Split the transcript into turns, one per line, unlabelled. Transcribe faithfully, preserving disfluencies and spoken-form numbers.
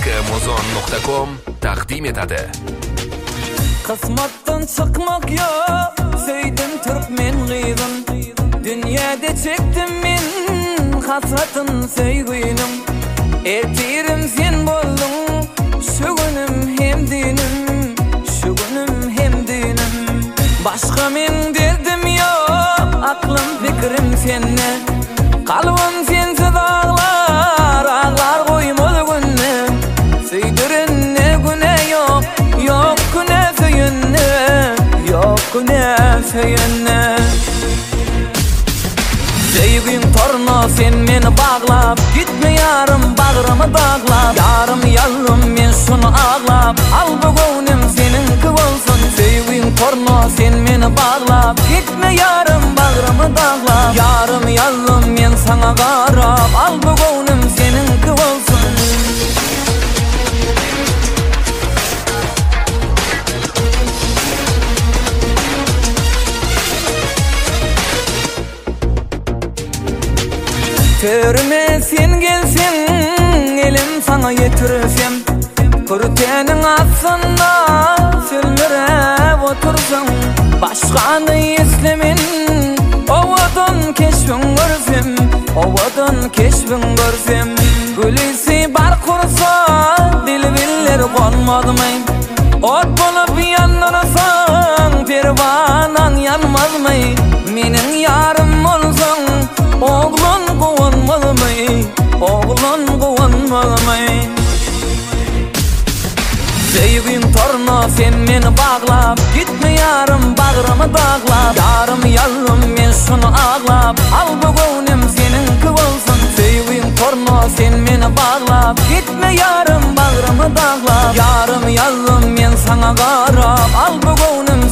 mozon nokta com takdim etadi.
Kısmattan çıkmak yok, söydim Türkmen gıydın. Dünyada çektim men hasratın söygüynüm. Ertirim sen boldun, şu günüm hem dinim, şu günüm hem dinim. Başka men derdim yok, aklım fikrim senne. Kalbim sensiz ağlar, ağlar koymalı günne. Söydirin ne güne yok, yok güne söyünne, yok güne söyünne. Sevgin torno sen meni bağlap, gitme yarım bağrımı dağlap. Yarım yallım men şunu ağlap, al bu gönlüm seninki olsun. Sevgin torno sen meni bağlap, gitme yarım bağrımı dağlap. Yarım yallım men sana qarap, al bu gönlüm seninki olsun. Törüme sen gelsin, elim sana yetirsem. Kurtenin aslında sülmürep otursam. Başkanı islemin, ovadan keşfin görsem, ovadan keşfin görsem. Gülüsi bar kursa, dil biller konmadı mı? Ot bolup yanırsan, pervanan yanmaz mı? Menin yarım olsan, oğlun kovanmalı mı? Oğlun kovanmalı mı? Sevgin torno sen meni bağlap, gitme yarım bağrımı dağlap. Yarım yallım men şunu ağlap, al bu gönlüm seninki olsun. Sevgin torno sen meni bağlap, gitme yarım bağrımı dağlap. Yarım yallım men sana qarap, al bu gönlüm